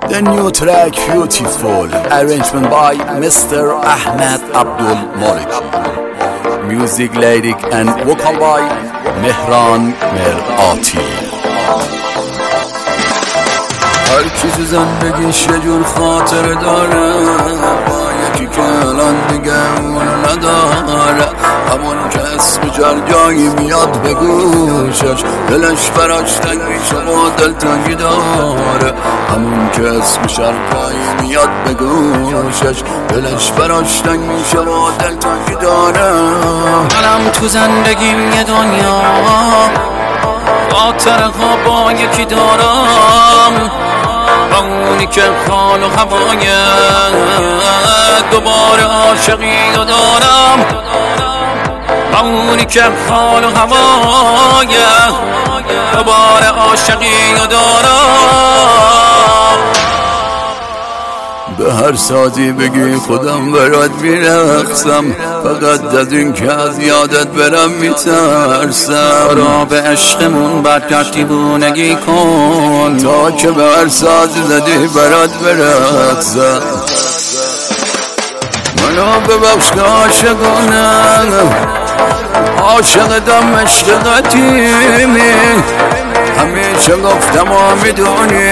The new track Beautiful, arrangement by Mr. Ahmed Abdul Maliki. Music, lyric and vocal by Mehran Merati. هر کی تو زندگیش یه جور خاطر داره، با یکی که الان دیگه اونو نداره، همون که اسم جایی میاد به گوشش، دلش براش تنگ میشه و دلتنگی داره، همون که اسم جایی میاد به گوشش، دلش براش تنگ میشه و دلتنگی داره. منم تو زندگیم یه دنیا خاطرها با یکی دارم، با اونی که حال و هوای دوباره عاشقی رو دارم، با اونی که حال و هوای دوباره عاشقی رو دارم. به هر سازی بگی خودم برات میرقصم، فقط از این که از یادت برم میترسم. را به عشقمون برگرد دیوونگی کن، تا که به هر سازی زدی برات برقصم. منو ببخش که عاشقانم، عاشقتم عشق قدیمی، همیشه گفتم و میدونی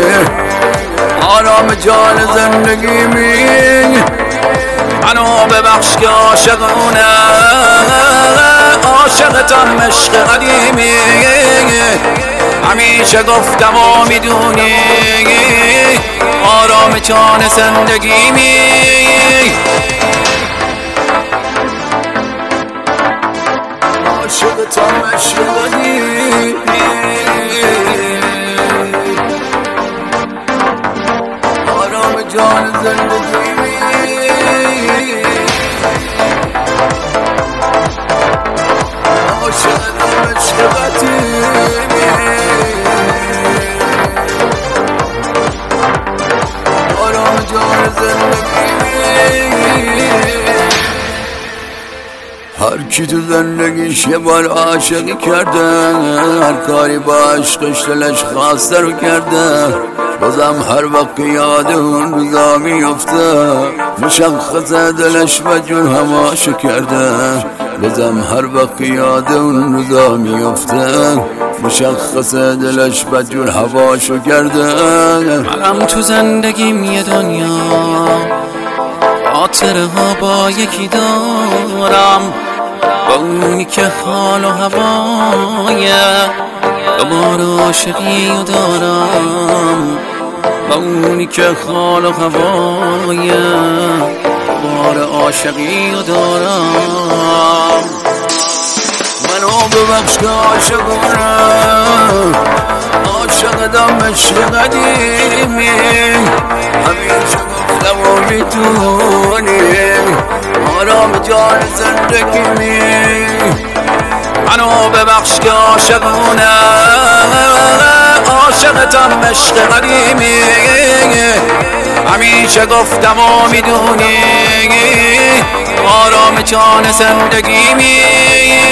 آرام جان زندگیمی. منو ببخش که عاشقتم عشق قدیمی، همیشه گفتم و میدونی آرام جان زندگیمی. عاشقتم عشق قدیمی، آرام جان زندگیمی. عاشقتم عشق قدیمی، آرام جان زندگیمی. هر کی تو زندگیش یه بار عاشقی کرده، هر کاری با عشقش دلش خواسته رو کرده، بازم هر وقت یاد اون روزا میفته، مشخص دلش و جون هماشو کرده، بازم هر وقت یاد اون روزا میفته، مشخص دلش و جون هواشو کرده. منم تو زندگیم یه دنیا خاطره ها با یکی دارم، با اونی که حال و هوای دوباره عاشقی رو دارم، با اونی که حال و هوای دوباره عاشقی رو دارم. منو ببخش که عاشقانم، عاشقتم عشق قدیمی، همیشه گفتم و میدونی آرام جان زندگیمی. منو ببخش که عاشقتم عشق قدیمی، همیشه گفتم و میدونی آرام جان زندگیمی.